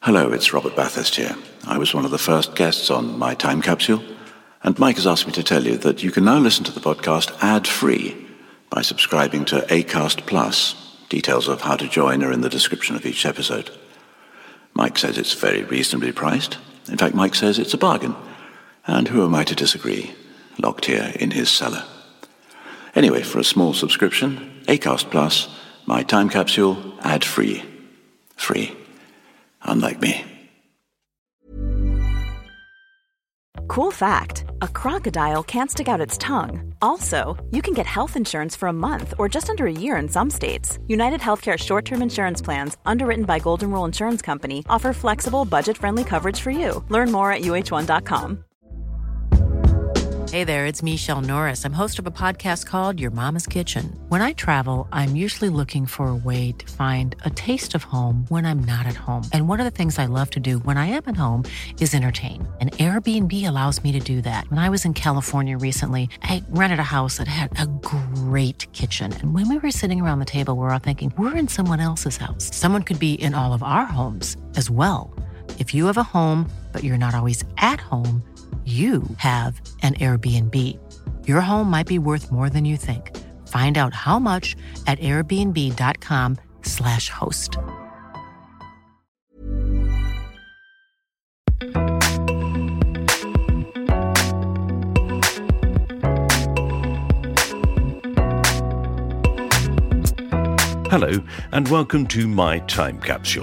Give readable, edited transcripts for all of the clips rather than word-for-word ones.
Hello, it's Robert Bathurst here. I was one of the first guests on My Time Capsule, and Mike has asked me to tell you that you can now listen to the podcast ad-free by subscribing to Acast Plus. Details of how to join are in the description of each episode. Mike says it's very reasonably priced. In fact, Mike says it's a bargain. And who am I to disagree? Locked here in his cellar. Anyway, for a small subscription, Acast Plus, My Time Capsule, ad-free. Free. Unlike me. Cool fact, a crocodile can't stick out its tongue. Also, you can get health insurance for a month or just under a year in some states. United Healthcare short-term insurance plans, underwritten by Golden Rule Insurance Company, offer flexible, budget-friendly coverage for you. Learn more at uh1.com. Hey there, it's Michelle Norris. I'm host of a podcast called Your Mama's Kitchen. When I travel, I'm usually looking for a way to find a taste of home when I'm not at home. And one of the things I love to do when I am at home is entertain. And Airbnb allows me to do that. When I was in California recently, I rented a house that had a great kitchen. And when we were sitting around the table, we were all thinking, we're in someone else's house. Someone could be in all of our homes as well. If you have a home, but you're not always at home, you have an Airbnb. Your home might be worth more than you think. Find out how much at airbnb.com/host. Hello, and welcome to My Time Capsule.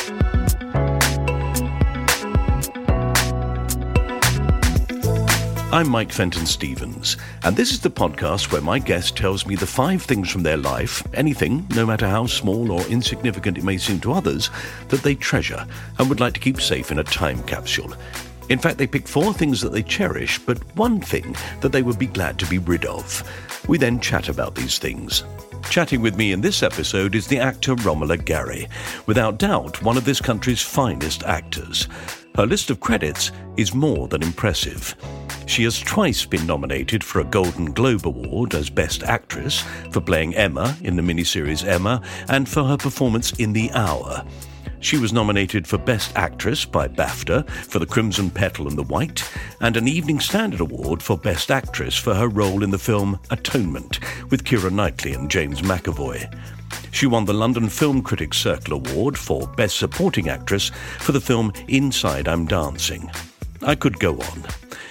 I'm Mike Fenton-Stevens, and this is the podcast where my guest tells me the 5 things from their life, anything, no matter how small or insignificant it may seem to others, that they treasure and would like to keep safe in a time capsule. In fact, they pick 4 things that they cherish, but 1 thing that they would be glad to be rid of. We then chat about these things. Chatting with me in this episode is the actor Romola Garai, without doubt one of this country's finest actors. Her list of credits is more than impressive. She has twice been nominated for a Golden Globe Award as Best Actress for playing Emma in the miniseries Emma and for her performance in The Hour. She was nominated for Best Actress by BAFTA for The Crimson Petal and the White, and an Evening Standard Award for Best Actress for her role in the film Atonement with Keira Knightley and James McAvoy. She won the London Film Critics Circle Award for Best Supporting Actress for the film Inside I'm Dancing. I could go on.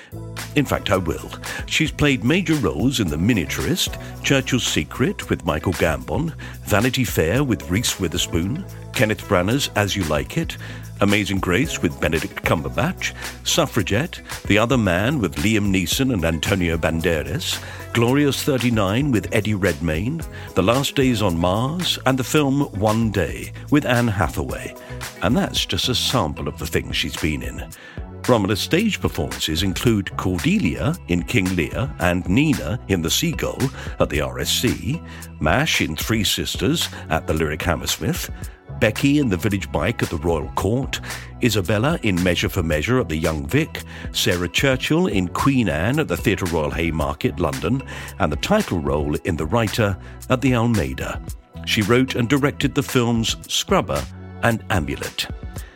In fact, I will. She's played major roles in The Miniaturist, Churchill's Secret with Michael Gambon, Vanity Fair with Reese Witherspoon, Kenneth Branagh's As You Like It, Amazing Grace with Benedict Cumberbatch, Suffragette, The Other Man with Liam Neeson and Antonio Banderas, Glorious 39 with Eddie Redmayne, The Last Days on Mars, and the film One Day with Anne Hathaway. And that's just a sample of the things she's been in. Romola's stage performances include Cordelia in King Lear and Nina in The Seagull at the RSC, Mash in Three Sisters at the Lyric Hammersmith, Becky in The Village Bike at the Royal Court, Isabella in Measure for Measure at the Young Vic, Sarah Churchill in Queen Anne at the Theatre Royal Haymarket, London, and the title role in The Writer at the Almeida. She wrote and directed the films Scrubber and Amulet.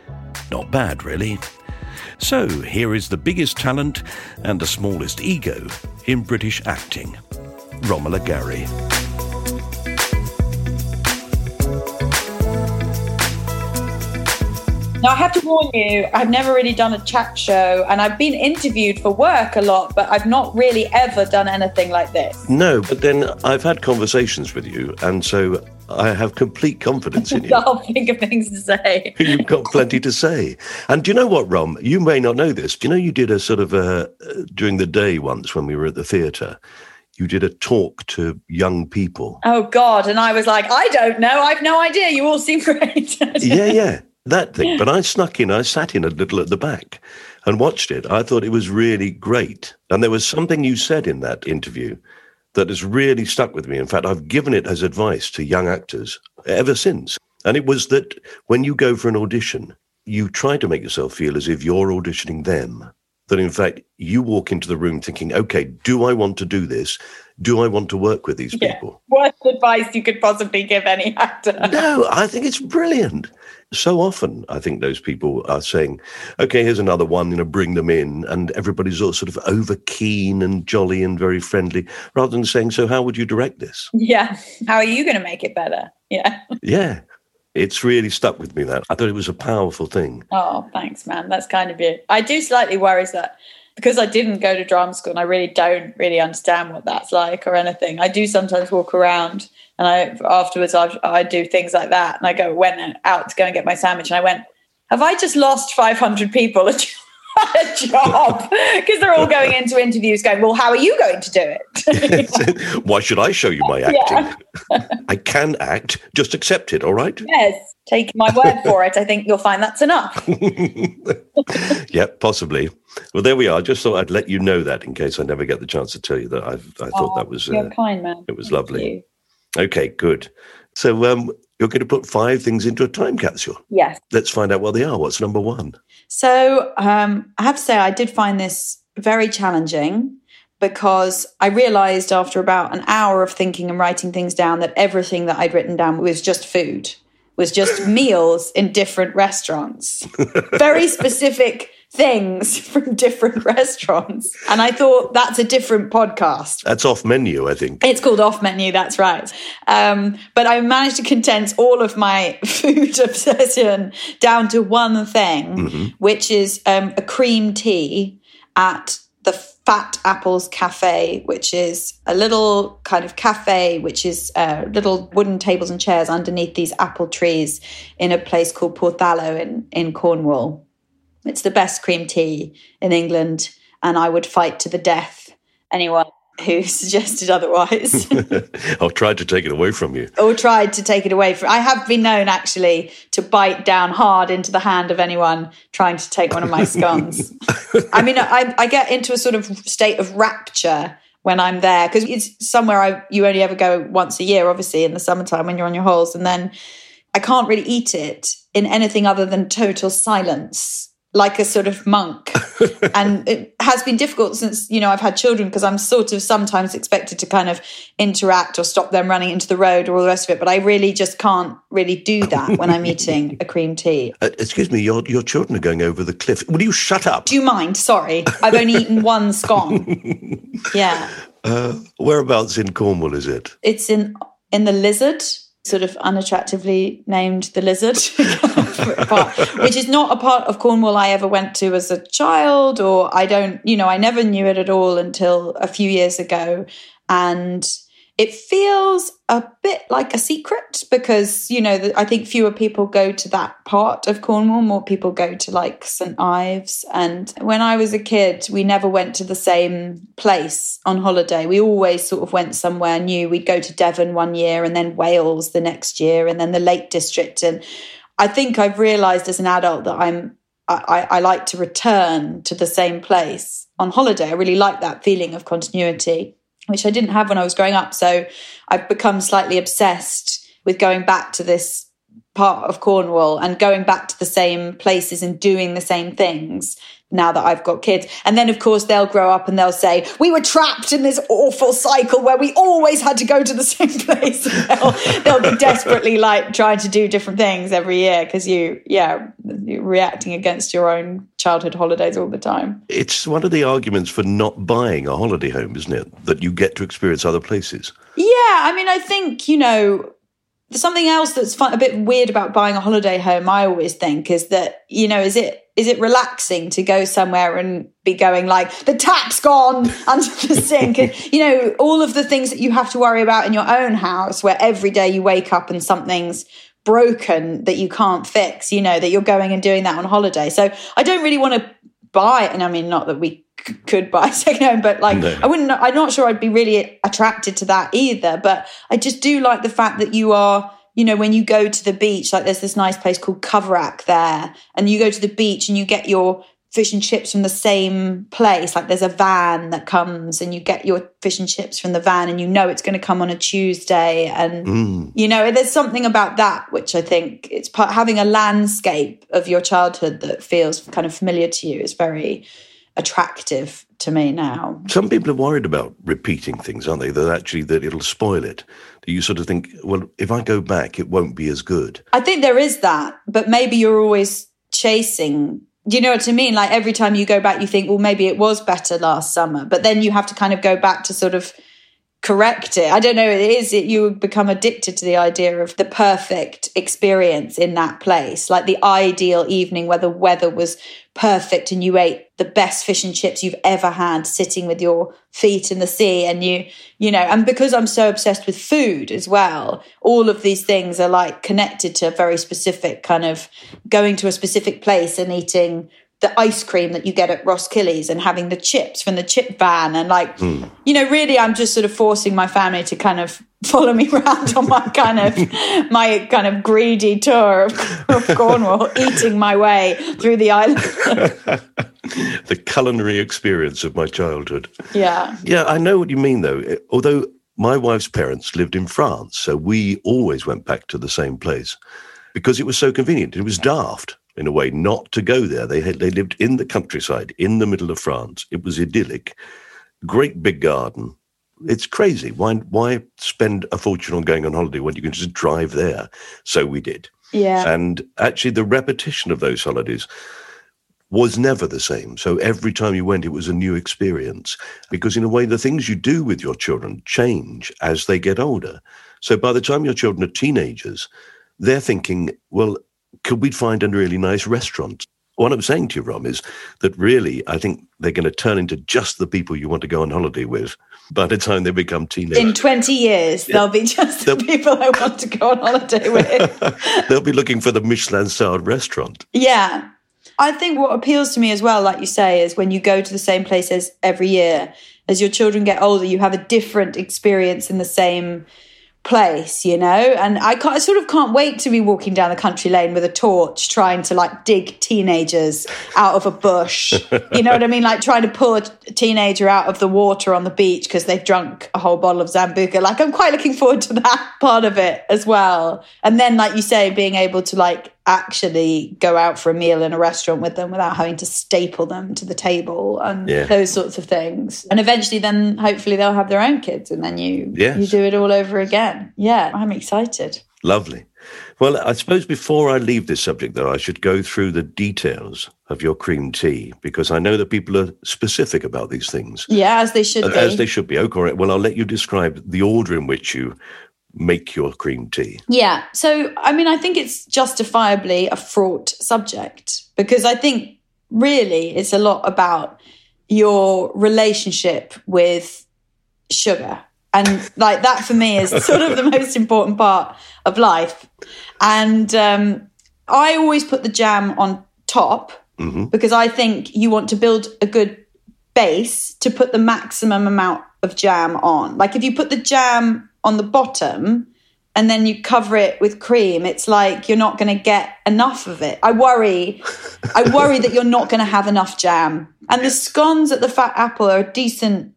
Not bad, really. So, here is the biggest talent and the smallest ego in British acting, Romola Garai. Now, I have to warn you, I've never really done a chat show, and I've been interviewed for work a lot, but I've not really ever done anything like this. No, but then I've had conversations with you, and so I have complete confidence in you. I'll think of things to say. You've got plenty to say. And do you know what, Rom? You may not know this. Do you know you did a sort of during the day once when we were at the theatre, you did a talk to young people. Oh, God. And I was like, I don't know. I've no idea. You all seem great. Yeah. That thing. But I snuck in. I sat in a little at the back and watched it. I thought it was really great. And there was something you said in that interview that has really stuck with me. In fact, I've given it as advice to young actors ever since. And it was that when you go for an audition, you try to make yourself feel as if you're auditioning them. that in fact you walk into the room thinking, okay, do I want to do this? Do I want to work with these people? Worst advice you could possibly give any actor. No, I think it's brilliant. So often, I think those people are saying, okay, here's another one, bring them in. And everybody's all sort of over keen and jolly and very friendly, rather than saying, so how would you direct this? Yeah. How are you going to make it better? Yeah. Yeah. It's really stuck with me, that. I thought it was a powerful thing. Oh, thanks, man. That's kind of you. I do slightly worry that because I didn't go to drama school and I really don't understand what that's like or anything. I do sometimes walk around and afterwards I do things like that. And I went out to go and get my sandwich and I went, have I just lost 500 people a job? Because they're all going into interviews going, well, how are you going to do it? Why should I show you my acting? Yeah. I can act, just accept it, all right? Yes, take my word for it. I think you'll find that's enough. Yeah, possibly. Well, there we are. Just thought I'd let you know that in case I never get the chance to tell you that. I thought that was... You're kind, man. It was lovely. Okay, good. So you're going to put 5 things into a time capsule. Yes. Let's find out what they are. What's number 1? So I have to say I did find this very challenging because I realised after about an hour of thinking and writing things down that everything that I'd written down was just food, was just meals in different restaurants. Very specific things from different restaurants. And I thought that's a different podcast. That's Off Menu, I think. It's called Off Menu, that's right. But I managed to condense all of my food obsession down to one thing, which is a cream tea at the Fat Apples Cafe, which is a little kind of cafe, which is little wooden tables and chairs underneath these apple trees in a place called Porthallow in Cornwall. It's the best cream tea in England, and I would fight to the death anyone who suggested otherwise. Or tried to take it away from you. Or tried to take it away from... I have been known, actually, to bite down hard into the hand of anyone trying to take one of my scones. I mean, I get into a sort of state of rapture when I'm there, because it's somewhere you only ever go once a year, obviously, in the summertime when you're on your holes, and then I can't really eat it in anything other than total silence, like a sort of monk. And it has been difficult since, I've had children, because I'm sort of sometimes expected to kind of interact or stop them running into the road or all the rest of it. But I really just can't really do that when I'm eating a cream tea. Excuse me, your children are going over the cliff. Will you shut up? Do you mind? Sorry. I've only eaten one scone. Yeah. Whereabouts in Cornwall is it? It's in the Lizard, sort of unattractively named the Lizard, which is not a part of Cornwall I ever went to as a child, or I never knew it at all until a few years ago. And it feels a bit like a secret because, I think fewer people go to that part of Cornwall. More people go to like St Ives. And when I was a kid, we never went to the same place on holiday. We always sort of went somewhere new. We'd go to Devon one year and then Wales the next year and then the Lake District. And I think I've realised as an adult that I like to return to the same place on holiday. I really like that feeling of continuity, which I didn't have when I was growing up. So I've become slightly obsessed with going back to this part of Cornwall and going back to the same places and doing the same things now that I've got kids. And then, of course, they'll grow up and they'll say, we were trapped in this awful cycle where we always had to go to the same place. And they'll be desperately like trying to do different things every year because you're reacting against your own childhood holidays all the time. It's one of the arguments for not buying a holiday home, isn't it? That you get to experience other places. Yeah, I mean, I think, something else that's a bit weird about buying a holiday home, I always think, is that, is it relaxing to go somewhere and be going like, the tap's gone under the sink? And, all of the things that you have to worry about in your own house, where every day you wake up and something's broken that you can't fix, that you're going and doing that on holiday. So I don't really want to buy, and I mean, not that we could buy a second home, but like, no. I'm not sure I'd be really attracted to that either. But I just do like the fact that you are, when you go to the beach, like there's this nice place called Coverack there, and you go to the beach and you get your fish and chips from the same place. Like there's a van that comes and you get your fish and chips from the van and it's going to come on a Tuesday. And, there's something about that, which I think it's having a landscape of your childhood that feels kind of familiar to you is very attractive to me now. Some people are worried about repeating things, aren't they? That it'll spoil it. You sort of think, well, if I go back, it won't be as good. I think there is that, but maybe you're always chasing. Do you know what I mean? Like every time you go back, you think, well, maybe it was better last summer, but then you have to kind of go back to sort of correct it. I don't know. You become addicted to the idea of the perfect experience in that place, like the ideal evening where the weather was perfect and you ate the best fish and chips you've ever had sitting with your feet in the sea. And you know, and because I'm so obsessed with food as well, all of these things are like connected to a very specific kind of going to a specific place and eating the ice cream that you get at Roskilly's and having the chips from the chip van. And like, you know, really, I'm just sort of forcing my family to kind of follow me around on my kind of greedy tour of Cornwall, eating my way through the island. The culinary experience of my childhood. Yeah. Yeah, I know what you mean, though. Although my wife's parents lived in France, so we always went back to the same place because it was so convenient. It was daft, in a way, not to go there. They lived in the countryside, in the middle of France. It was idyllic. Great big garden. It's crazy. Why spend a fortune on going on holiday when you can just drive there? So we did. Yeah. And actually the repetition of those holidays was never the same. So every time you went, it was a new experience. Because in a way, the things you do with your children change as they get older. So by the time your children are teenagers, they're thinking, well, could we find a really nice restaurant? What I'm saying to you, Rom, is that really, I think they're going to turn into just the people you want to go on holiday with by the time they become teenagers. In 20 years, they'll be just the people I want to go on holiday with. They'll be looking for the Michelin-starred restaurant. Yeah. I think what appeals to me as well, like you say, is when you go to the same places every year, as your children get older, you have a different experience in the same place, you know? And I sort of can't wait to be walking down the country lane with a torch trying to like dig teenagers out of a bush. You know what I mean? Like trying to pull a teenager out of the water on the beach because they've drunk a whole bottle of Sambuca. Like I'm quite looking forward to that part of it as well. And then, like you say, being able to like actually go out for a meal in a restaurant with them without having to staple them to the table and those sorts of things. And eventually then hopefully they'll have their own kids and then you do it all over again. Yeah, I'm excited. Lovely. Well, I suppose before I leave this subject, though, I should go through the details of your cream tea because I know that people are specific about these things. Yeah, as they should be. As they should be. Oh, correct. Well, I'll let you describe the order in which you make your cream tea. Yeah. So, I mean, I think it's justifiably a fraught subject because I think really it's a lot about your relationship with sugar. And like that for me is sort of the most important part of life. And I always put the jam on top because I think you want to build a good base to put the maximum amount of jam on. Like if you put the jam on the bottom and then you cover it with cream, it's like you're not going to get enough of it. I worry that you're not going to have enough jam. And the scones at the Fat Apple are a decent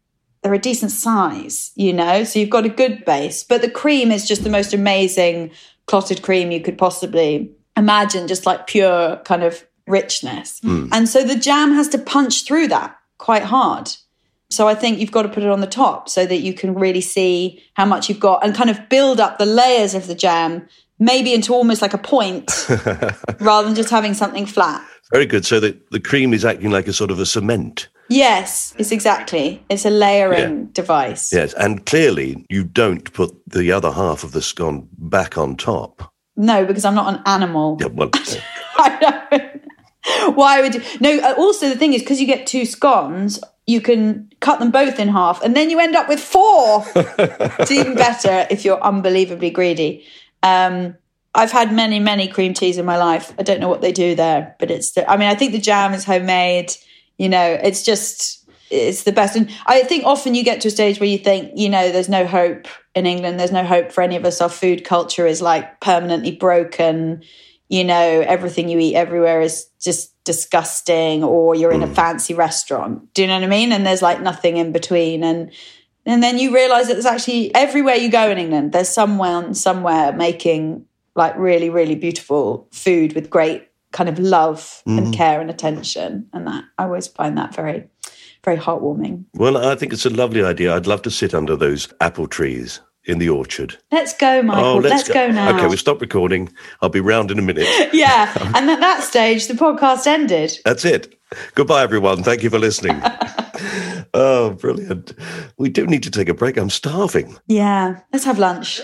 size, you know, so you've got a good base. But the cream is just the most amazing clotted cream you could possibly imagine, just like pure kind of richness. And so the jam has to punch through that quite hard. So I think you've got to put it on the top so that you can really see how much you've got and kind of build up the layers of the jam, maybe into almost like a point rather than just having something flat. Very good. So the cream is acting like a sort of a cement. Yes, it's a layering device. Yes, and clearly you don't put the other half of the scone back on top. No, because I'm not an animal. Yeah, well, I know. Why would you? No, also the thing is, because you get 2 scones, you can cut them both in half and then you end up with 4. It's even better if you're unbelievably greedy. I've had many, many cream teas in my life. I don't know what they do there, but I think the jam is homemade. You know, it's the best. And I think often you get to a stage where you think, you know, there's no hope in England. There's no hope for any of us. Our food culture is like permanently broken. You know, everything you eat everywhere is just disgusting, or you're in a fancy restaurant. Do you know what I mean? And there's like nothing in between. And then you realize that there's actually everywhere you go in England, there's someone somewhere making like really, really beautiful food with great kind of love and care and attention. And that I always find that very very heartwarming. Well, I think it's a lovely idea. I'd love to sit under those apple trees in the orchard. Let's go, Michael. Let's go now. Okay, we'll stop recording. I'll be round in a minute. Yeah, and at that stage, the podcast ended. That's it. Goodbye, everyone. Thank you for listening. Oh, brilliant. We do need to take a break. I'm starving. Yeah, let's have lunch.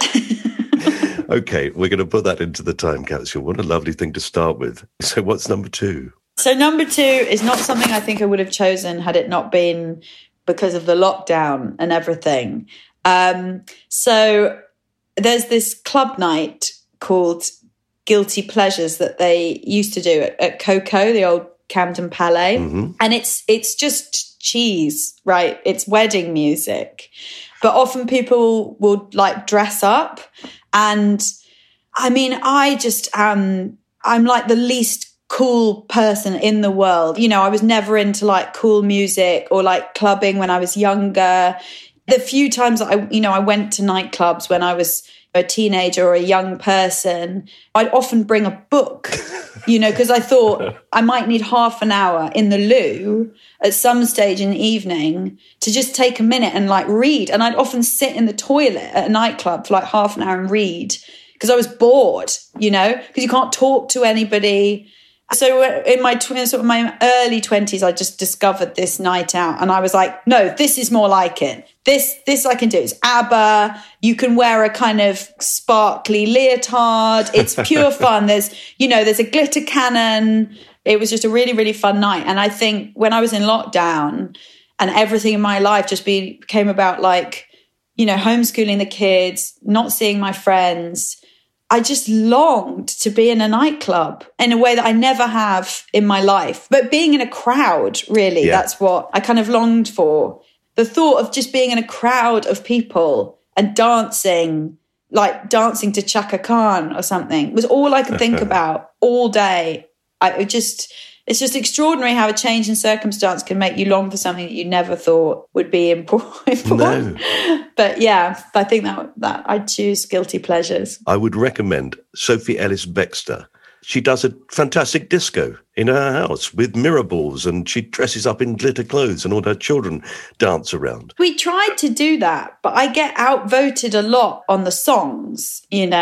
Okay, we're going to put that into the time capsule. What a lovely thing to start with. So what's number 2? So number 2 is not something I think I would have chosen had it not been because of the lockdown and everything. So there's this club night called Guilty Pleasures that they used to do at Coco, the old Camden Palais. Mm-hmm. And it's just cheese, right? It's wedding music. But often people will like dress up. And I mean, I'm like the least cool person in the world. You know, I was never into like cool music or like clubbing when I was younger. The few times that I went to nightclubs when I was a teenager or a young person, I'd often bring a book, because I thought I might need half an hour in the loo at some stage in the evening to just take a minute and like read. And I'd often sit in the toilet at a nightclub for like half an hour and read because I was bored, because you can't talk to anybody. So in my my early 20s, I just discovered this night out and I was like, no, this is more like it. This I can do. It's ABBA. You can wear a kind of sparkly leotard. It's pure fun. There's a glitter cannon. It was just a really, really fun night. And I think when I was in lockdown and everything in my life just became about like, homeschooling the kids, not seeing my friends, I just longed to be in a nightclub in a way that I never have in my life. But being in a crowd, really, That's what I kind of longed for. The thought of just being in a crowd of people and dancing, like dancing to Chaka Khan or something, was all I could think about all day. It's just extraordinary how a change in circumstance can make you long for something that you never thought would be important. No. But yeah, I think that I'd choose Guilty Pleasures. I would recommend Sophie Ellis-Bextor. She does a fantastic disco in her house with mirror balls and she dresses up in glitter clothes and all her children dance around. We tried to do that, but I get outvoted a lot on the songs,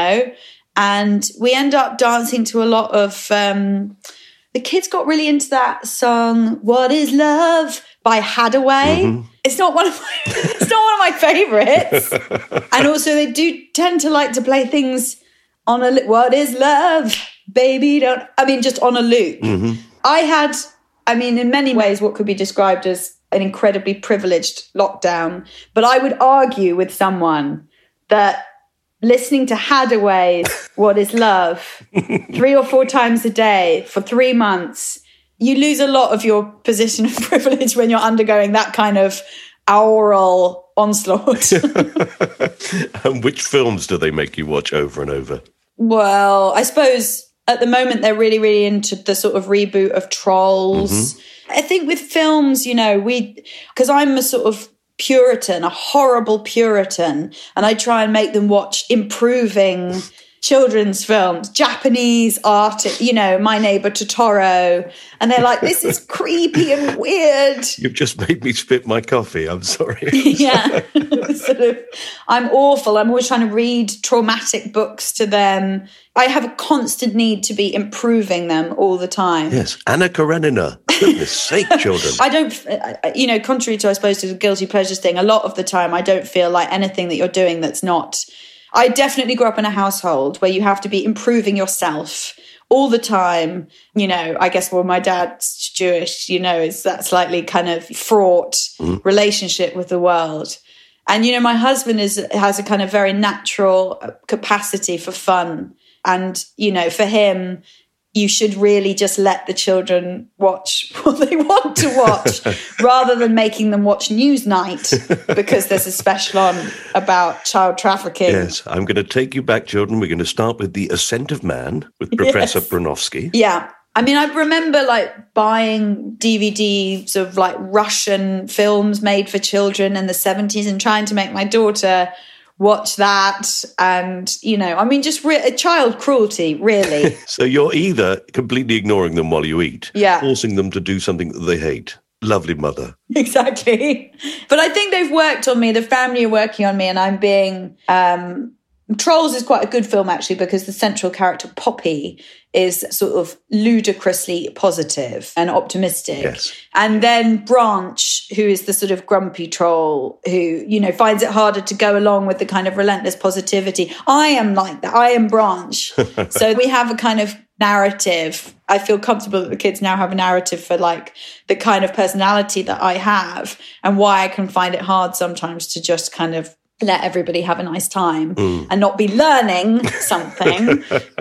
and we end up dancing to a lot of... the kids got really into that song, What Is Love by Hadaway. Mm-hmm. It's not one of my favorites. And also they do tend to like to play things on What Is Love, baby, just on a loop. Mm-hmm. In many ways, what could be described as an incredibly privileged lockdown. But I would argue with someone that listening to Hadaway's What Is Love 3 or 4 times a day for 3 months, you lose a lot of your position of privilege when you're undergoing that kind of aural onslaught. And which films do they make you watch over and over? Well, I suppose at the moment they're really, really into the sort of reboot of Trolls. Mm-hmm. I think with films, because I'm a sort of Puritan, a horrible Puritan, and I try and make them watch improving children's films, Japanese art, My Neighbor Totoro, and they're like, this is creepy and weird. You've just made me spit my coffee. I'm sorry. Yeah, I'm awful. I'm always trying to read traumatic books to them. I have a constant need to be improving them all the time. Yes, Anna Karenina. Goodness sake, children. I don't, contrary to, I suppose, to the guilty pleasures thing, a lot of the time I don't feel like anything that you're doing that's not... I definitely grew up in a household where you have to be improving yourself all the time. I guess, my dad's Jewish, is that slightly kind of fraught relationship with the world. And, my husband has a kind of very natural capacity for fun. And, for him, you should really just let the children watch what they want to watch rather than making them watch Newsnight because there's a special on about child trafficking. Yes, I'm going to take you back, children. We're going to start with The Ascent of Man with Professor Bronowski. Yeah. I remember like buying DVDs of like Russian films made for children in the 70s and trying to make my daughter watch that. And, just child cruelty, really. So you're either completely ignoring them while you eat, forcing them to do something that they hate, lovely mother. Exactly. But I think they've worked on me. The family are working on me, and I'm being... Trolls is quite a good film, actually, because the central character, Poppy, is sort of ludicrously positive and optimistic. Yes. And then Branch, who is the sort of grumpy troll who, you know, finds it harder to go along with the kind of relentless positivity. I am like that. I am Branch. So we have a kind of narrative. I feel comfortable that the kids now have a narrative for like the kind of personality that I have and why I can find it hard sometimes to just kind of let everybody have a nice time and not be learning something.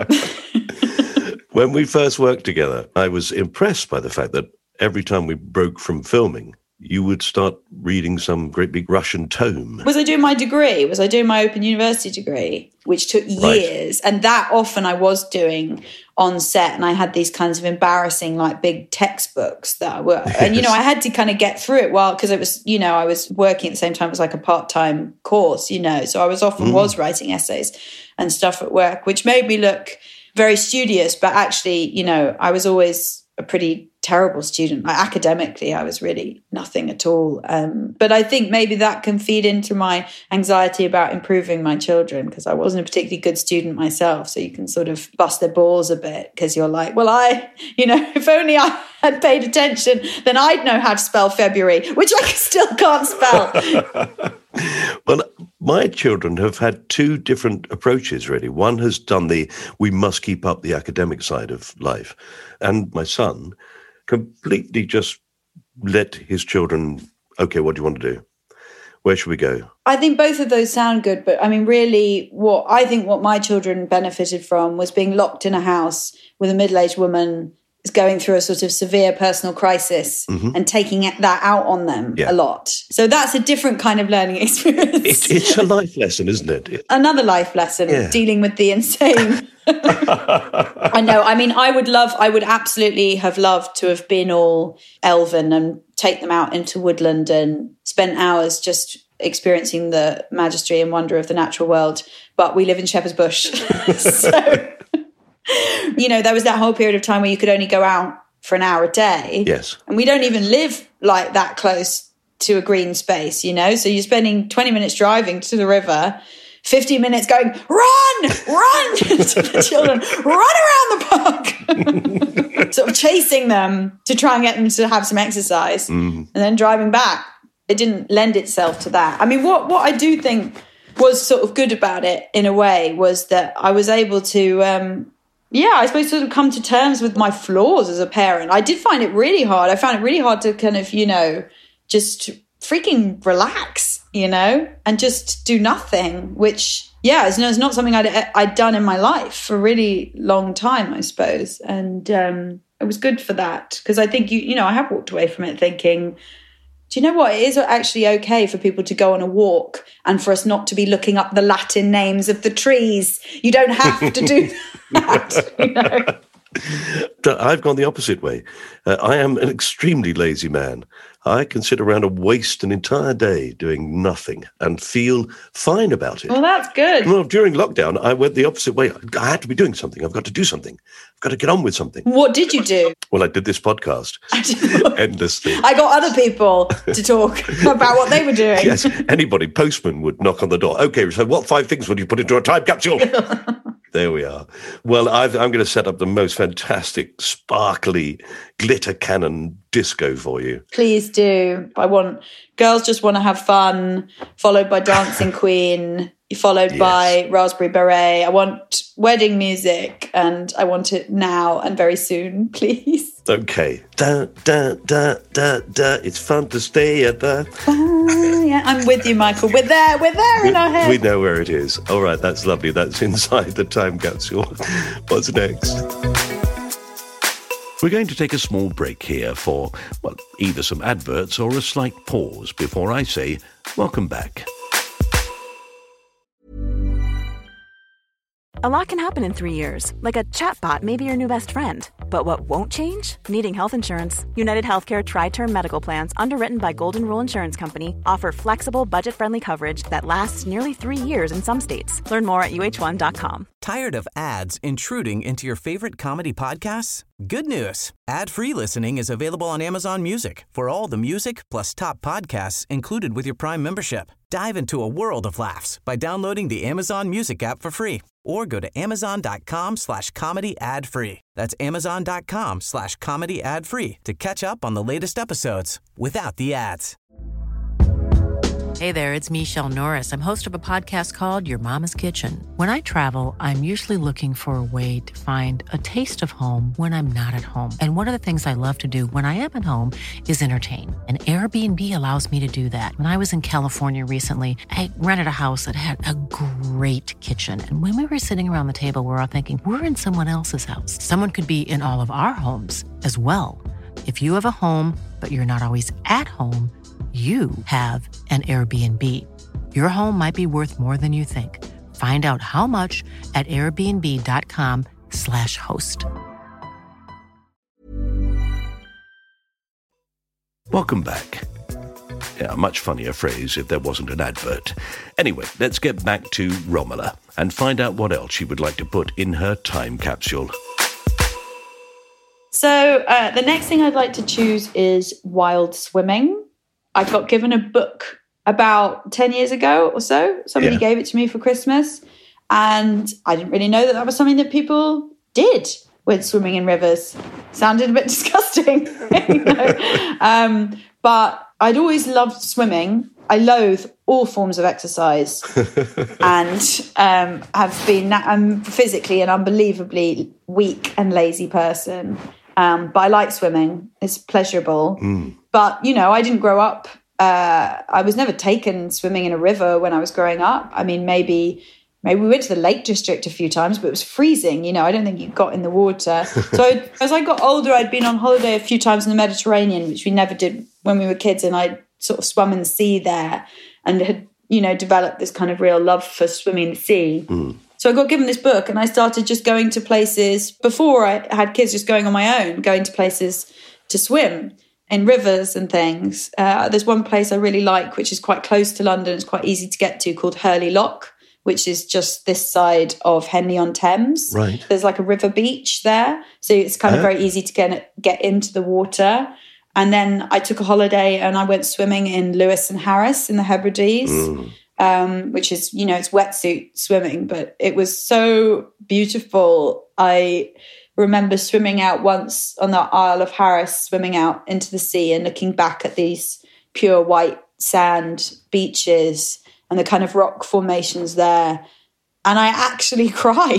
When we first worked together, I was impressed by the fact that every time we broke from filming, you would start reading some great big Russian tome. Was I doing my degree? Was I doing my Open University degree, which took years? Right. And that often I was doing on set. And I had these kinds of embarrassing, like big textbooks that were, and, you know, I had to kind of get through it because it was, you know, I was working at the same time as like a part-time course, you know, so I was often was writing essays and stuff at work, which made me look very studious. But actually, you know, I was always a pretty terrible student. Like, academically, I was really nothing at all. But I think maybe that can feed into my anxiety about improving my children, because I wasn't a particularly good student myself. So you can sort of bust their balls a bit because you're like, well, if only I had paid attention, then I'd know how to spell February, which I still can't spell. Well, my children have had two different approaches, really. One has done we must keep up the academic side of life. And my son completely just let his children, okay, what do you want to do? Where should we go? I think both of those sound good. But I mean, really, what my children benefited from was being locked in a house with a middle-aged woman is going through a sort of severe personal crisis and taking that out on them a lot. So that's a different kind of learning experience. It's a life lesson, isn't it? Another life lesson, dealing with the insane. I know. I mean, I would absolutely have loved to have been all elven and take them out into woodland and spent hours just experiencing the majesty and wonder of the natural world. But we live in Shepherd's Bush. So... You know, there was that whole period of time where you could only go out for an hour a day. Yes. And we don't even live like that close to a green space, you know? So you're spending 20 minutes driving to the river, 15 minutes going, run to the children, run around the park, sort of chasing them to try and get them to have some exercise and then driving back. It didn't lend itself to that. I mean, what I do think was sort of good about it in a way was that I was able to... I suppose sort of come to terms with my flaws as a parent. I did find it really hard. I found it really hard to kind of, you know, just freaking relax, you know, and just do nothing, which, is not something I'd done in my life for a really long time, I suppose. And it was good for that because I think, you know, I have walked away from it thinking, do you know what? It is actually okay for people to go on a walk and for us not to be looking up the Latin names of the trees. You don't have to do that, you know. I've gone the opposite way. I am an extremely lazy man. I can sit around and waste an entire day doing nothing and feel fine about it. Well, that's good. Well, during lockdown, I went the opposite way. I had to be doing something. I've got to do something. I've got to get on with something. What did you do? Well, I did this podcast endlessly. I got other people to talk about what they were doing. Yes, anybody, postman would knock on the door. Okay, so what 5 things would you put into a time capsule? There we are. Well, I'm going to set up the most fantastic, sparkly, glitter cannon disco for you. Please do. Girls Just Want to Have Fun, followed by Dancing Queen, followed by Raspberry Beret. I want wedding music, and I want it now and very soon, please. Okay. Da, da, da, da, da. It's fun to stay at the... Yeah, I'm with you, Michael. We're there in our head. We know where it is. All right, that's lovely. That's inside the time capsule. What's next? We're going to take a small break here for, well, either some adverts or a slight pause before I say welcome back. A lot can happen in 3 years, like a chatbot may be your new best friend. But what won't change? Needing health insurance. United Healthcare Tri-Term Medical Plans, underwritten by Golden Rule Insurance Company, offer flexible, budget-friendly coverage that lasts nearly 3 years in some states. Learn more at uh1.com. Tired of ads intruding into your favorite comedy podcasts? Good news. Ad-free listening is available on Amazon Music for all the music plus top podcasts included with your Prime membership. Dive into a world of laughs by downloading the Amazon Music app for free or go to amazon.com/comedy ad-free. That's amazon.com/comedy ad-free to catch up on the latest episodes without the ads. Hey there, it's Michelle Norris. I'm host of a podcast called Your Mama's Kitchen. When I travel, I'm usually looking for a way to find a taste of home when I'm not at home. And one of the things I love to do when I am at home is entertain. And Airbnb allows me to do that. When I was in California recently, I rented a house that had a great kitchen. And when we were sitting around the table, we were all thinking, we're in someone else's house. Someone could be in all of our homes as well. If you have a home, but you're not always at home, you have an Airbnb. Your home might be worth more than you think. Find out how much at airbnb.com/host. Welcome back. Yeah, a much funnier phrase if there wasn't an advert. Anyway, let's get back to Romola and find out what else she would like to put in her time capsule. So the next thing I'd like to choose is wild swimming. I got given a book about 10 years ago or so. Somebody gave it to me for Christmas. And I didn't really know that that was something that people did with swimming in rivers. Sounded a bit disgusting. But I'd always loved swimming. I loathe all forms of exercise and have been I'm physically an unbelievably weak and lazy person. But I like swimming. It's pleasurable. But, you know, I didn't grow up. I was never taken swimming in a river when I was growing up. I mean, maybe we went to the Lake District a few times, but it was freezing. You know, I don't think you got in the water. So as I got older, I'd been on holiday a few times in the Mediterranean, which we never did when we were kids. And I sort of swum in the sea there and had, you know, developed this kind of real love for swimming in the sea. So I got given this book and I started just going to places before I had kids, just going on my own, going to places to swim in rivers and things. There's one place I really like, which is quite close to London. It's quite easy to get to, called Hurley Lock, which is just this side of Henley-on-Thames. Right. There's like a river beach there. So it's kind of very easy to get into the water. And then I took a holiday and I went swimming in Lewis and Harris in the Hebrides. Which is, you know, it's wetsuit swimming, but it was so beautiful. I remember swimming out once on the Isle of Harris, swimming out into the sea and looking back at these pure white sand beaches and the kind of rock formations there. And I actually cried.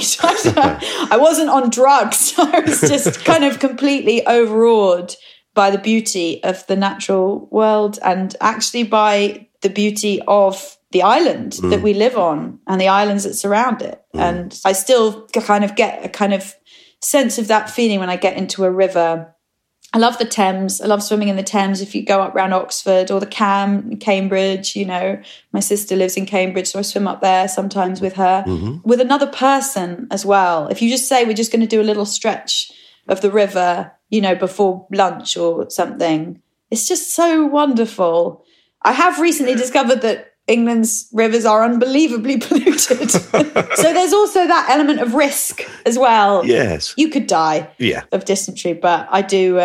I wasn't on drugs. I was just kind of completely overawed by the beauty of the natural world and actually by the beauty of the island that we live on and the islands that surround it. And I still kind of get a kind of sense of that feeling when I get into a river. I love the Thames. I love swimming in the Thames. If you go up around Oxford or the Cambridge, you know, my sister lives in Cambridge, so I swim up there sometimes with her, with another person as well. If you just say, we're just going to do a little stretch of the river, you know, before lunch or something, it's just so wonderful. I have recently discovered that England's rivers are unbelievably polluted. So there's also that element of risk as well. Yes. You could die of dysentery, but I do,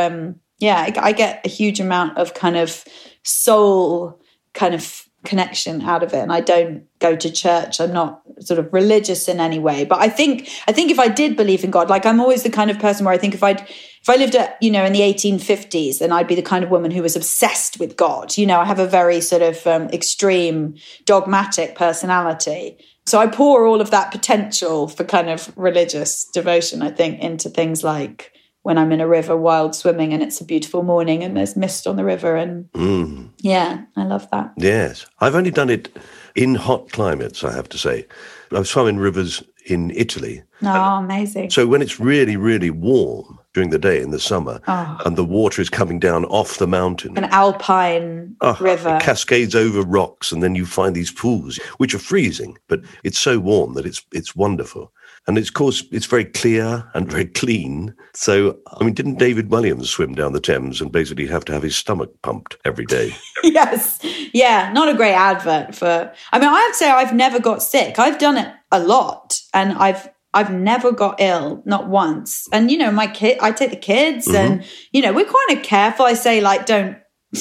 I get a huge amount of kind of soul kind of connection out of it. And I don't go to church. I'm not sort of religious in any way. But I think if I did believe in God, like I'm always the kind of person where I think if I lived at, you know, in the 1850s, then I'd be the kind of woman who was obsessed with God. You know, I have a very sort of extreme dogmatic personality. So I pour all of that potential for kind of religious devotion, I think, into things like when I'm in a river wild swimming and it's a beautiful morning and there's mist on the river. And yeah, I love that. Yes. I've only done it in hot climates, I have to say. I've swum in rivers in Italy. Oh, amazing. So when it's really, really warm during the day in the summer and the water is coming down off the mountain. An alpine river. It cascades over rocks and then you find these pools, which are freezing, but it's so warm that it's wonderful. And of course, it's very clear and very clean. So, I mean, didn't David Williams swim down the Thames and basically have to have his stomach pumped every day? Yes. Yeah, not a great advert for... I mean, I have to say I've never got sick. I've done it a lot and I've never got ill, not once. And, you know, I take the kids and, you know, we're kind of careful. I say, like, don't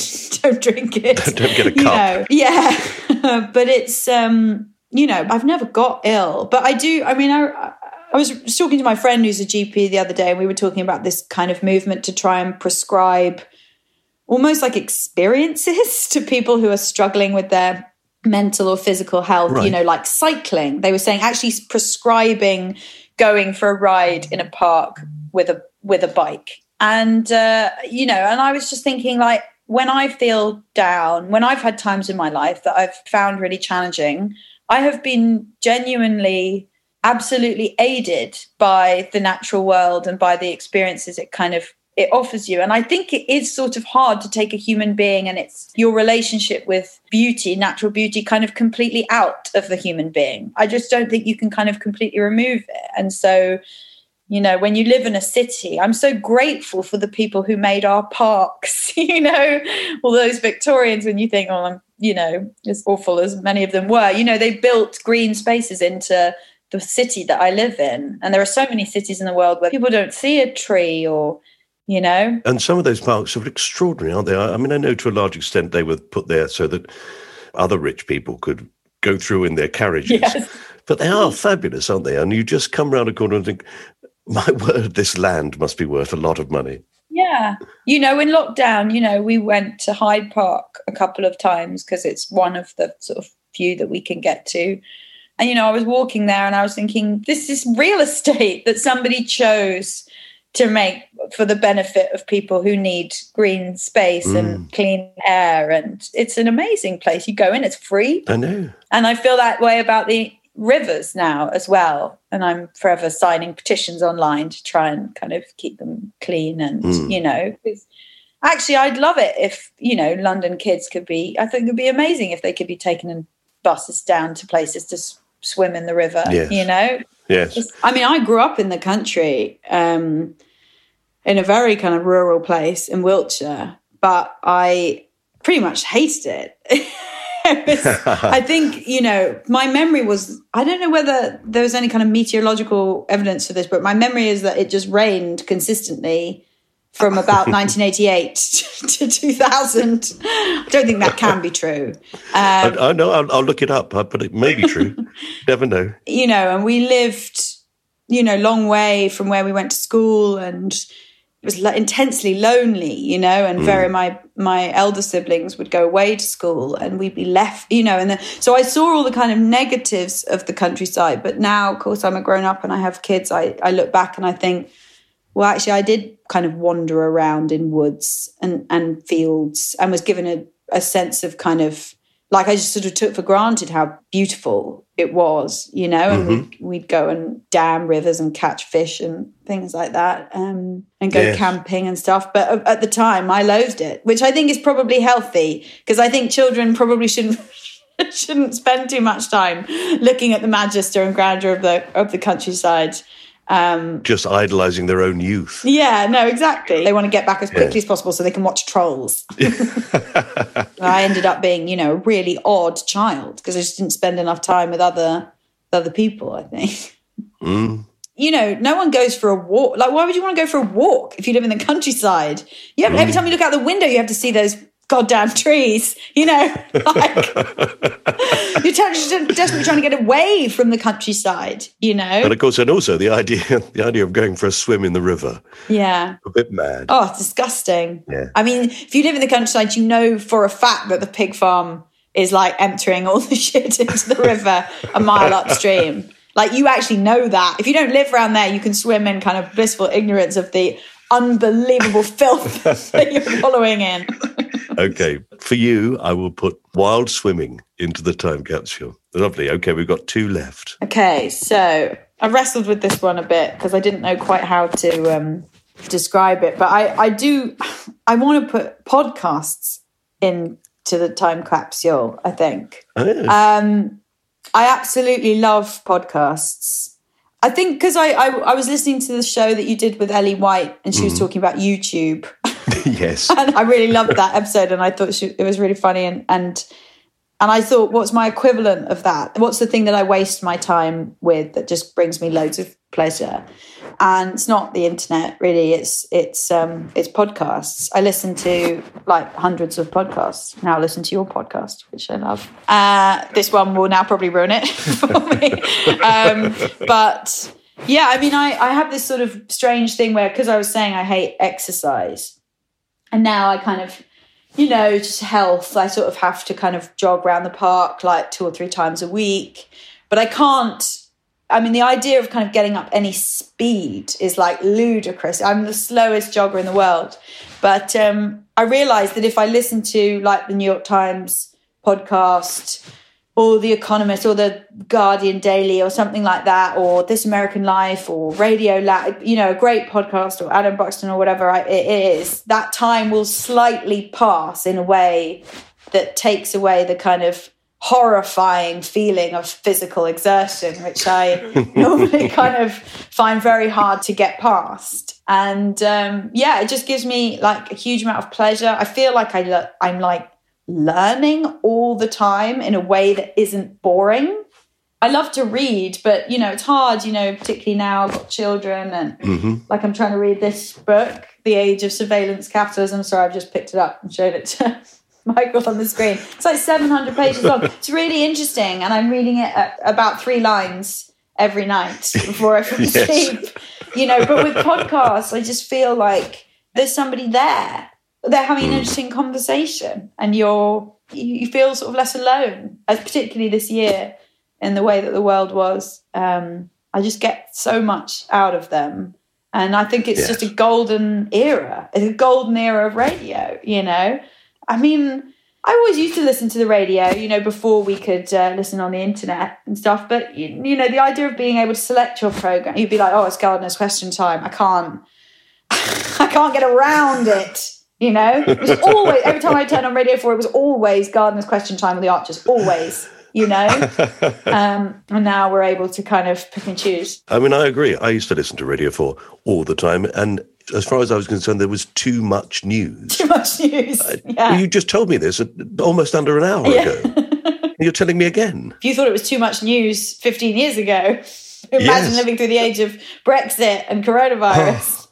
drink it. Don't get a cup. You know? Yeah. But it's... you know, I've never got ill, but I do. I mean, I was talking to my friend who's a GP the other day, and we were talking about this kind of movement to try and prescribe almost like experiences to people who are struggling with their mental or physical health, right. You know, like cycling. They were saying actually prescribing going for a ride in a park with a bike. And, you know, and I was just thinking, like, when I feel down, when I've had times in my life that I've found really challenging, I have been genuinely, absolutely aided by the natural world and by the experiences it offers you. And I think it is sort of hard to take a human being and it's your relationship with beauty, natural beauty, kind of completely out of the human being. I just don't think you can kind of completely remove it. And so, you know, when you live in a city, I'm so grateful for the people who made our parks, you know, all those Victorians, when you think, oh, I'm, you know, as awful as many of them were, you know, they built green spaces into the city that I live in. And there are so many cities in the world where people don't see a tree or, you know. And some of those parks are extraordinary, aren't they? I mean, I know to a large extent they were put there so that other rich people could go through in their carriages. Yes. But they are fabulous, aren't they? And you just come round a corner and think, my word, this land must be worth a lot of money. Yeah. You know, in lockdown, you know, we went to Hyde Park a couple of times because it's one of the sort of few that we can get to. And, you know, I was walking there and I was thinking, this is real estate that somebody chose to make for the benefit of people who need green space and clean air. And it's an amazing place. You go in, it's free. I know. And I feel that way about the rivers now as well. And I'm forever signing petitions online to try and kind of keep them clean. And, you know, actually, I'd love it if, you know, London kids could be, I think it would be amazing if they could be taken in buses down to places to swim in the river, you know? Yes. I mean, I grew up in the country in a very kind of rural place in Wiltshire, but I pretty much hated it. I think, you know, my memory was, I don't know whether there was any kind of meteorological evidence for this, but my memory is that it just rained consistently from about 1988 to 2000. I don't think that can be true. I know, I'll look it up, but it may be true. Never know. You know, and we lived, you know, long way from where we went to school, and it was intensely lonely, you know, and my elder siblings would go away to school and we'd be left, you know, and so I saw all the kind of negatives of the countryside. But now, of course, I'm a grown up and I have kids. I look back and I think, well, actually, I did kind of wander around in woods and fields and was given a sense of kind of, like, I just sort of took for granted how beautiful it was, you know, and we'd go and dam rivers and catch fish and things like that, and go camping and stuff. But at the time, I loathed it, which I think is probably healthy, because I think children probably shouldn't spend too much time looking at the majesty and grandeur of the countryside. Just idolizing their own youth. Yeah, no, exactly. They want to get back as quickly as possible so they can watch Trolls. I ended up being, you know, a really odd child because I just didn't spend enough time with other people, I think. You know, no one goes for a walk. Like, why would you want to go for a walk if you live in the countryside? Every time you look out the window, you have to see those goddamn trees, you know, like you're desperately trying to get away from the countryside, you know. And of course, and also the idea of going for a swim in the river. Yeah. A bit mad. Oh, it's disgusting. Yeah. I mean, if you live in the countryside, you know for a fact that the pig farm is like emptying all the shit into the river a mile upstream. Like, you actually know that. If you don't live around there, you can swim in kind of blissful ignorance of the unbelievable filth that you're following in. Okay, for you, I will put wild swimming into the time capsule. Lovely. Okay, we've got 2 left. Okay, so I wrestled with this one a bit because I didn't know quite how to describe it. But I want to put podcasts into the time capsule, I think. Oh. I absolutely love podcasts. I think because I was listening to the show that you did with Ellie White, and she was talking about YouTube. Yes. And I really loved that episode, and I thought it was really funny. And I thought, what's my equivalent of that? What's the thing that I waste my time with that just brings me loads of pleasure? And it's not the internet, really. It's podcasts. I listen to like hundreds of podcasts. Now I listen to your podcast, which I love. This one will now probably ruin it for me. But yeah, I mean, I have this sort of strange thing where, because I was saying I hate exercise, and now I kind of, just health, I sort of have to kind of jog around the park like 2 or 3 times a week. But I can't. I mean, the idea of kind of getting up any speed is like ludicrous. I'm the slowest jogger in the world. But I realized that if I listen to like the New York Times podcast or The Economist or the Guardian Daily or something like that, or This American Life or Radio Lab, a great podcast, or Adam Buxton or whatever it is, that time will slightly pass in a way that takes away the kind of horrifying feeling of physical exertion, which I normally kind of find very hard to get past. And it just gives me like a huge amount of pleasure. I feel like I'm like learning all the time in a way that isn't boring. I love to read, but it's hard, particularly now I've got children, and like I'm trying to read this book, The Age of Surveillance Capitalism. Sorry, I've just picked it up and showed it to Michael on the screen. It's like 700 pages long. It's really interesting, and I'm reading it at about 3 lines every night before I fall asleep. But with podcasts, I just feel like there's somebody there. They're having an interesting conversation, and you feel sort of less alone, as particularly this year in the way that the world was. I just get so much out of them, and I think it's just a golden era. It's a golden era of radio. I mean, I always used to listen to the radio, before we could listen on the internet and stuff. But, the idea of being able to select your program, you'd be like, oh, it's Gardener's Question Time. I can't get around it, It was always, every time I turned on Radio 4, it was always Gardener's Question Time with the Archers, always, And now we're able to kind of pick and choose. I mean, I agree. I used to listen to Radio 4 all the time, and as far as I was concerned, there was too much news. Too much news, yeah. You just told me this almost under an hour ago. You're telling me again. If you thought it was too much news 15 years ago, imagine living through the age of Brexit and coronavirus.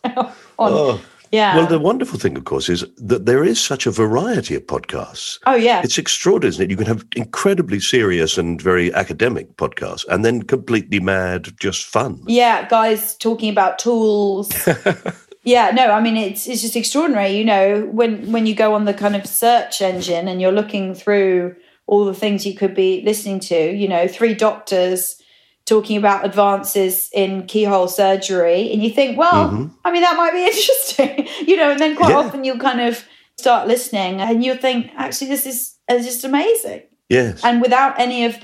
Yeah. Well, the wonderful thing, of course, is that there is such a variety of podcasts. Oh, yeah. It's extraordinary, isn't it? You can have incredibly serious and very academic podcasts, and then completely mad, just fun. Yeah, guys talking about tools. Yeah, no, I mean, it's just extraordinary, when you go on the kind of search engine and you're looking through all the things you could be listening to, 3 doctors talking about advances in keyhole surgery, and you think, well, I mean, that might be interesting, and then quite often you'll kind of start listening and you'll think, actually, this is just amazing. Yes. And without any of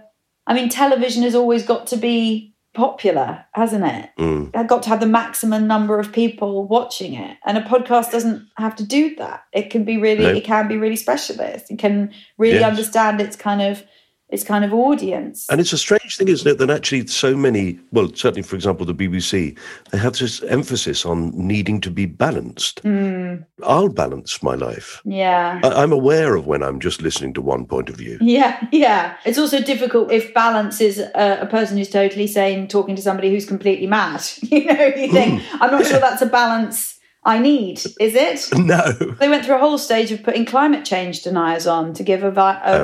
television has always got to be popular, hasn't it? I've got to have the maximum number of people watching it, and a podcast doesn't have to do that. It can be it can be really specialist. You can really understand its kind of audience. And it's a strange thing, isn't it, that actually so many, well, certainly, for example, the BBC, they have this emphasis on needing to be balanced. I'll balance my life. Yeah. I'm aware of when I'm just listening to one point of view. Yeah. It's also difficult if balance is a person who's totally sane talking to somebody who's completely mad. You think, I'm not sure that's a balance I need, is it? No. They went through a whole stage of putting climate change deniers on to give a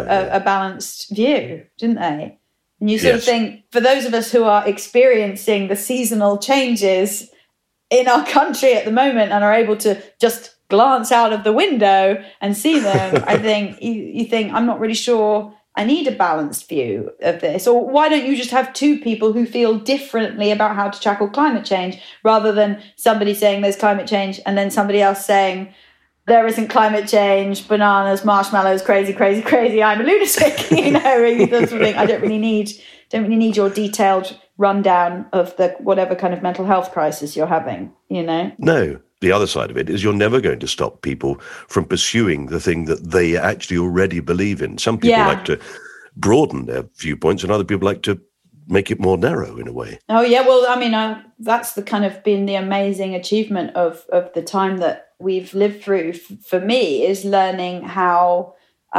balanced view, didn't they? And you sort of think, for those of us who are experiencing the seasonal changes in our country at the moment and are able to just glance out of the window and see them, I think you think, I'm not really sure I need a balanced view of this. Or why don't you just have 2 people who feel differently about how to tackle climate change, rather than somebody saying there's climate change and then somebody else saying there isn't climate change, bananas, marshmallows, crazy, crazy, crazy, I'm a lunatic. That's something I don't really need your detailed rundown of the whatever kind of mental health crisis you're having, No. The other side of it is you're never going to stop people from pursuing the thing that they actually already believe in. Some people like to broaden their viewpoints, and other people like to make it more narrow in a way. Oh, yeah. Well, I mean, that's the kind of been the amazing achievement of the time that we've lived through for me, is learning how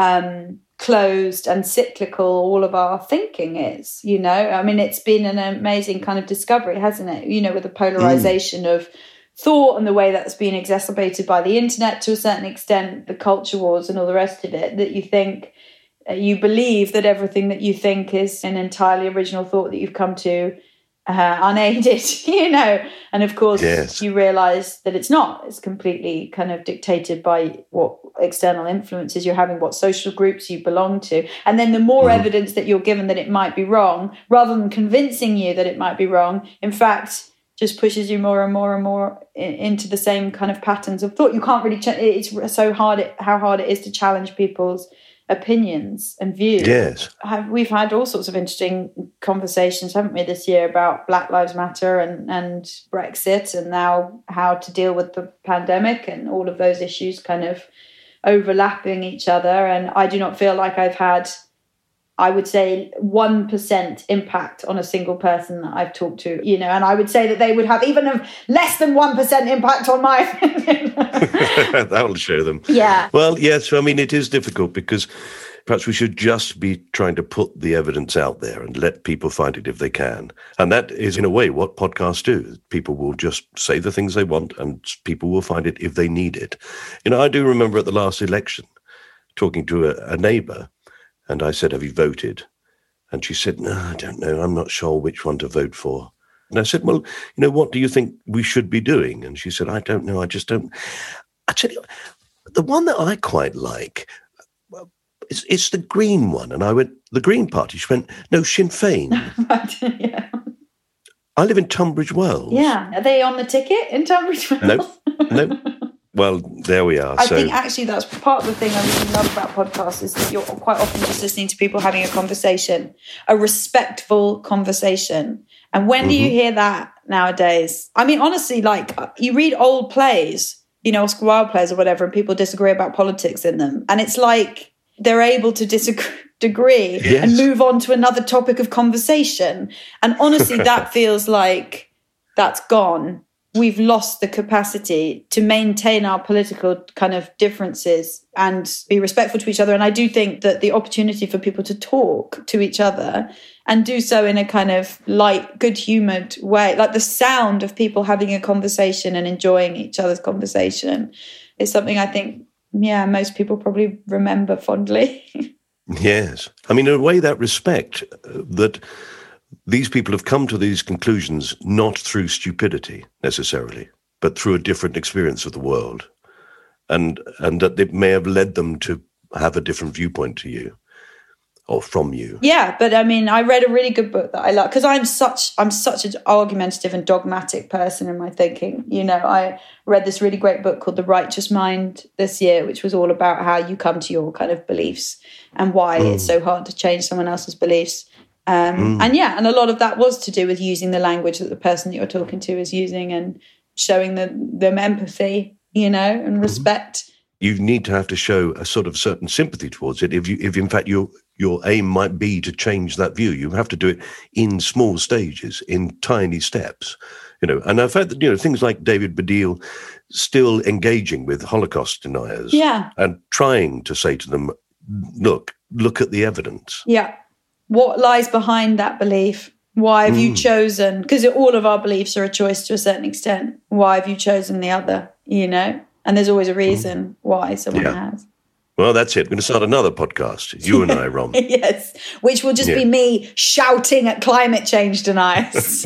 closed and cyclical all of our thinking is, you know. I mean, it's been an amazing kind of discovery, hasn't it? You know, with the polarization of thought and the way that's been exacerbated by the internet to a certain extent, the culture wars and all the rest of it, that you think, you believe that everything that you think is an entirely original thought that you've come to unaided, you know. And of course, you realize that it's not. It's completely kind of dictated by what external influences you're having, what social groups you belong to. And then the more evidence that you're given that it might be wrong, rather than convincing you that it might be wrong, in fact, just pushes you more and more and more into the same kind of patterns of thought. You can't really, it's so hard, how hard it is to challenge people's opinions and views. Yes. We've had all sorts of interesting conversations, haven't we, this year about Black Lives Matter and Brexit, and now how to deal with the pandemic, and all of those issues kind of overlapping each other. And I do not feel like I've had, I would say, 1% impact on a single person that I've talked to, you know, and I would say that they would have even less than 1% impact on my opinion. That will show them. Yeah. Well, yes, I mean, it is difficult because perhaps we should just be trying to put the evidence out there and let people find it if they can. And that is, in a way, what podcasts do. People will just say the things they want and people will find it if they need it. You know, I do remember at the last election talking to a neighbour, and I said, "Have you voted?" And she said, "No, I don't know. I'm not sure which one to vote for." And I said, "Well, you know, what do you think we should be doing?" And she said, "I don't know. I just don't." Actually, the one that I quite like, it's the Green one. And I went, "The Green Party?" She went, "No, Sinn Féin." Right, yeah. I live in Tunbridge Wells. Yeah. Are they on the ticket in Tunbridge Wells? No. Well, there we are. I think actually that's part of the thing I really love about podcasts, is that you're quite often just listening to people having a conversation, a respectful conversation. And when do you hear that nowadays? I mean, honestly, like, you read old plays, you know, Oscar Wilde plays or whatever, and people disagree about politics in them. And it's like they're able to disagree and move on to another topic of conversation. And honestly, that feels like that's gone. We've lost the capacity to maintain our political kind of differences and be respectful to each other. And I do think that the opportunity for people to talk to each other and do so in a kind of light, good-humoured way, like the sound of people having a conversation and enjoying each other's conversation, is something I think, most people probably remember fondly. Yes. I mean, in a way, that respect that these people have come to these conclusions not through stupidity necessarily, but through a different experience of the world, and that it may have led them to have a different viewpoint to you or from you. Yeah, but I mean, I read a really good book that I love, because I'm such an argumentative and dogmatic person in my thinking. You know, I read this really great book called The Righteous Mind this year, which was all about how you come to your kind of beliefs and why it's so hard to change someone else's beliefs. And a lot of that was to do with using the language that the person that you're talking to is using and showing them empathy, you know, and respect. You need to have to show a sort of certain sympathy towards it. If in fact your aim might be to change that view, you have to do it in small stages, in tiny steps, you know. And I've had, you know, things like David Baddiel still engaging with Holocaust deniers, and trying to say to them, look at the evidence. Yeah. What lies behind that belief? Why have you chosen? Because all of our beliefs are a choice to a certain extent. Why have you chosen the other, you know? And there's always a reason why someone has. Well, that's it. We're going to start another podcast, you and I, Rom. Yes, which will just be me shouting at climate change deniers.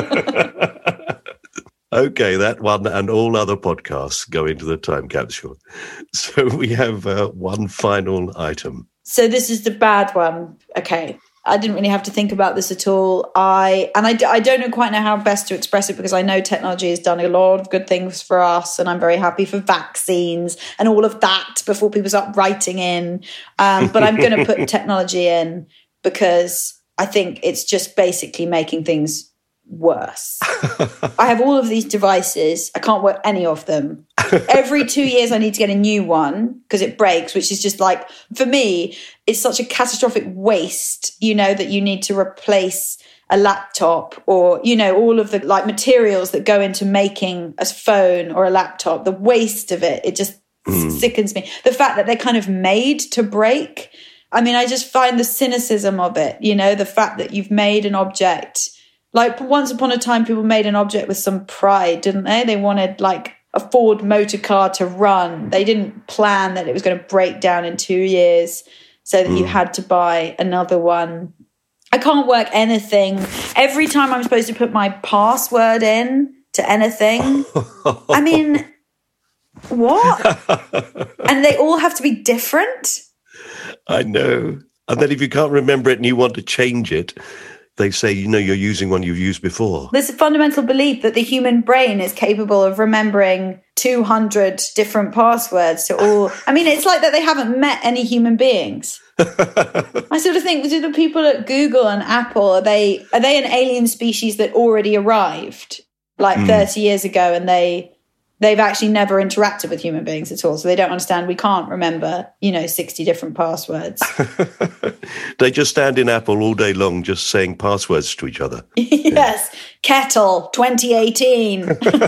Okay, that one and all other podcasts go into the time capsule. So we have one final item. So this is the bad one. Okay. I didn't really have to think about this at all. I don't quite know how best to express it, because I know technology has done a lot of good things for us, and I'm very happy for vaccines and all of that before people start writing in. But I'm going to put technology in because I think it's just basically making things worse. I have all of these devices. I can't work any of them. Every 2 years I need to get a new one because it breaks, which is just like, for me, it's such a catastrophic waste, you know, that you need to replace a laptop or, you know, all of the like materials that go into making a phone or a laptop, the waste of it, it just sickens me. The fact that they're kind of made to break. I mean, I just find the cynicism of it, you know, the fact that you've made an object. Like once upon a time, people made an object with some pride, didn't they? They wanted like a Ford motor car to run. They didn't plan that it was going to break down in 2 years so that you had to buy another one. I can't work anything. Every time I'm supposed to put my password in to anything, I mean, what? And they all have to be different? I know. And then if you can't remember it and you want to change it, they say, you know, you're using one you've used before. There's a fundamental belief that the human brain is capable of remembering 200 different passwords to all. I mean, it's like that they haven't met any human beings. I sort of think, do the people at Google and Apple, are they an alien species that already arrived like 30 years ago and they've actually never interacted with human beings at all, so they don't understand we can't remember, you know, 60 different passwords. They just stand in Apple all day long just saying passwords to each other. Yes. Kettle 2018.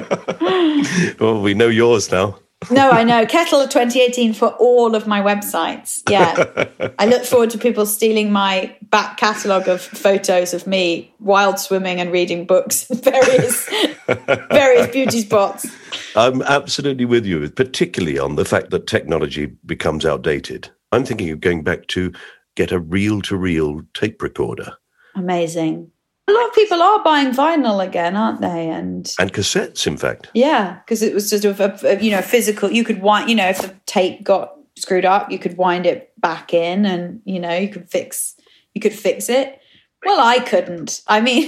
Well, we know yours now. No, I know. Kettle 2018 for all of my websites. Yeah. I look forward to people stealing my back catalogue of photos of me wild swimming and reading books in various beauty spots. I'm absolutely with you, particularly on the fact that technology becomes outdated. I'm thinking of going back to get a reel-to-reel tape recorder. Amazing. A lot of people are buying vinyl again, aren't they? And cassettes, in fact. Yeah, because it was sort of a physical. You could wind, you know, if the tape got screwed up, you could wind it back in, and you know, you could fix it. Well, I couldn't. I mean,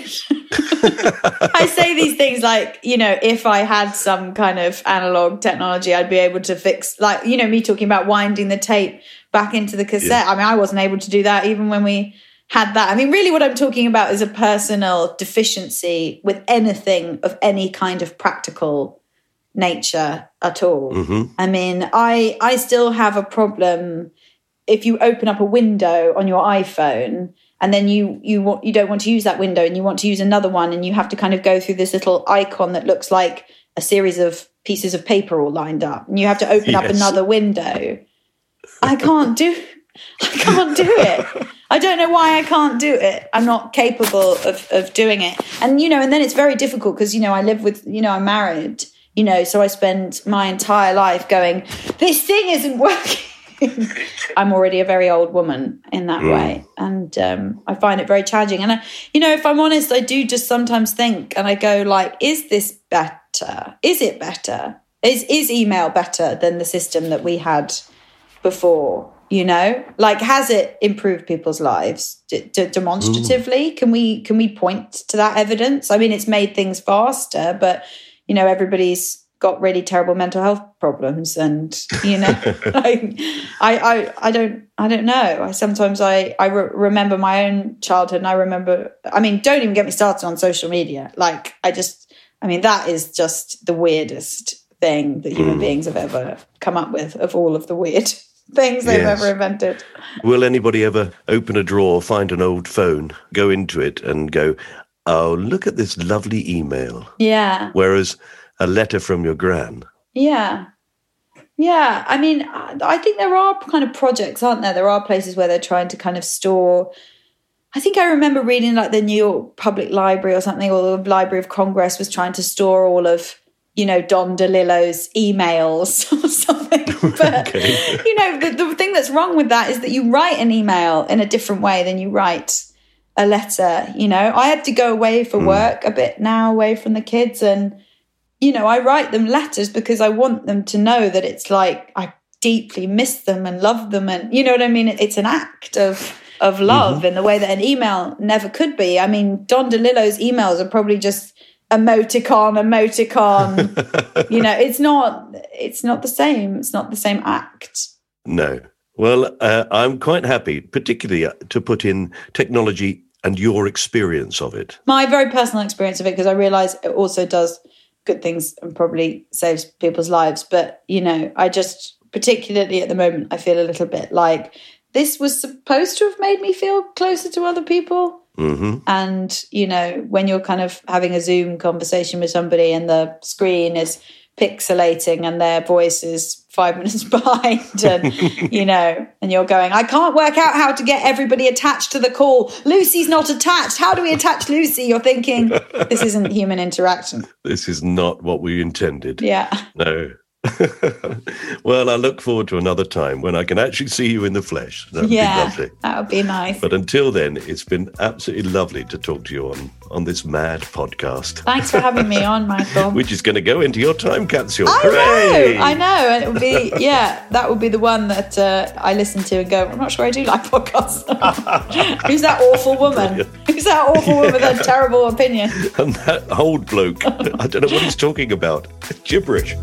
I say these things like, you know, if I had some kind of analog technology, I'd be able to fix, like, you know, me talking about winding the tape back into the cassette. Yeah. I mean, I wasn't able to do that even when we had that. I mean, really what I'm talking about is a personal deficiency with anything of any kind of practical nature at all. Mm-hmm. I mean, I still have a problem if you open up a window on your iPhone and then you don't want to use that window and you want to use another one, and you have to kind of go through this little icon that looks like a series of pieces of paper all lined up, and you have to open up another window. I can't do it. I don't know why I can't do it. I'm not capable of doing it. And, you know, and then it's very difficult because, you know, I live with, you know, I'm married, you know, so I spend my entire life going, this thing isn't working. I'm already a very old woman in that way. And I find it very challenging. And, you know, if I'm honest, I do just sometimes think, and I go like, is this better? Is it better? Is email better than the system that we had before? You know, like, has it improved people's lives demonstratively? Can we point to that evidence? I mean, it's made things faster, but, you know, everybody's got really terrible mental health problems, and, you know, like, I don't know. I sometimes remember my own childhood, and I mean, don't even get me started on social media. Like, that is just the weirdest thing that human beings have ever come up with, of all of the weird things they've ever invented. Will anybody ever open a drawer, find an old phone, go into it and go, oh, look at this lovely email? Yeah. Whereas a letter from your gran. Yeah. Yeah. I mean, I think there are kind of projects, aren't there? There are places where they're trying to kind of store. I think I remember reading like the New York Public Library or something, or the Library of Congress was trying to store all of, you know, Don DeLillo's emails or something. But, you know, the thing that's wrong with that is that you write an email in a different way than you write a letter. You know, I had to go away for work a bit now, away from the kids. And, you know, I write them letters because I want them to know that it's like I deeply miss them and love them. And, you know what I mean? It's an act of love in the way that an email never could be. I mean, Don DeLillo's emails are probably just emoticon. You know, it's not the same. It's not the same act. No. Well, I'm quite happy, particularly to put in technology and your experience of it. My very personal experience of it, because I realise it also does good things and probably saves people's lives. But, you know, I just, particularly at the moment, I feel a little bit like this was supposed to have made me feel closer to other people. Mm-hmm. And, you know, when you're kind of having a Zoom conversation with somebody and the screen is pixelating and their voice is 5 minutes behind and, you know, and you're going, I can't work out how to get everybody attached to the call. Lucy's not attached. How do we attach Lucy? You're thinking, this isn't human interaction. This is not what we intended. Yeah. No. Well, I look forward to another time when I can actually see you in the flesh. That would be lovely. That would be nice. But until then, it's been absolutely lovely to talk to you on this mad podcast. Thanks for having me on, Michael. Which is going to go into your time capsule. I know. And it would be, that would be the one that I listen to and go, I'm not sure I do like podcasts. Who's that awful woman? Brilliant. Who's that awful woman with a terrible opinion? And that old bloke, I don't know what he's talking about. Gibberish.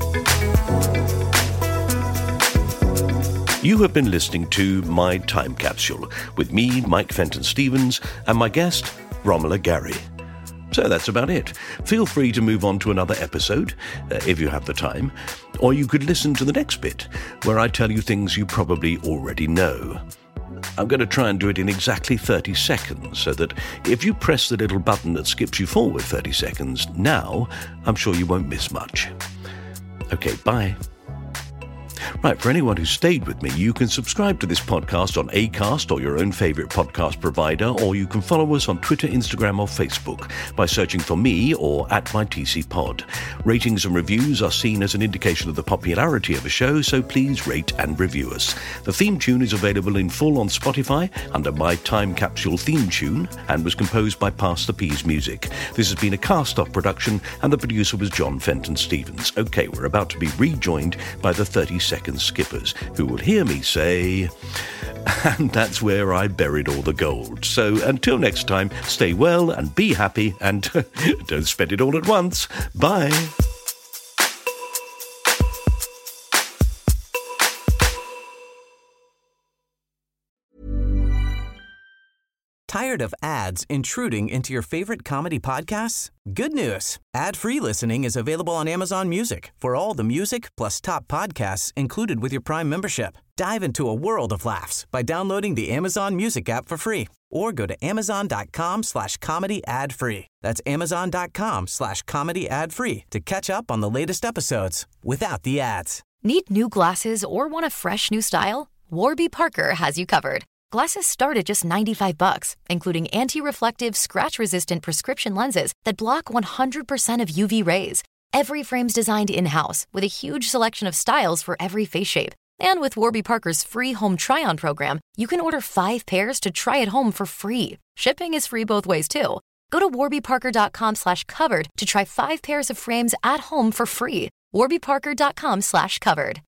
You have been listening to My Time Capsule with me, Mike Fenton-Stevens, and my guest, Romola Gary. So that's about it. Feel free to move on to another episode, if you have the time, or you could listen to the next bit, where I tell you things you probably already know. I'm going to try and do it in exactly 30 seconds, so that if you press the little button that skips you forward 30 seconds now, I'm sure you won't miss much. Okay, bye. Right, for anyone who stayed with me, you can subscribe to this podcast on Acast or your own favourite podcast provider, or you can follow us on Twitter, Instagram or Facebook by searching for me or @MyTCPod. Ratings and reviews are seen as an indication of the popularity of a show, so please rate and review us. The theme tune is available in full on Spotify under My Time Capsule theme tune and was composed by Pastor P's Music. This has been a cast-off production and the producer was John Fenton-Stevens. Okay, we're about to be rejoined by the 30-second skippers, who will hear me say, and that's where I buried all the gold. So until next time, stay well and be happy and don't spend it all at once. Bye. Tired of ads intruding into your favorite comedy podcasts? Good news. Ad-free listening is available on Amazon Music for all the music plus top podcasts included with your Prime membership. Dive into a world of laughs by downloading the Amazon Music app for free or go to amazon.com/comedy ad-free. That's amazon.com/comedy ad-free to catch up on the latest episodes without the ads. Need new glasses or want a fresh new style? Warby Parker has you covered. Glasses start at just $95, including anti-reflective, scratch-resistant prescription lenses that block 100% of UV rays. Every frame's designed in-house with a huge selection of styles for every face shape. And with Warby Parker's free home try-on program, you can order 5 pairs to try at home for free. Shipping is free both ways, too. Go to warbyparker.com/covered to try 5 pairs of frames at home for free. warbyparker.com/covered.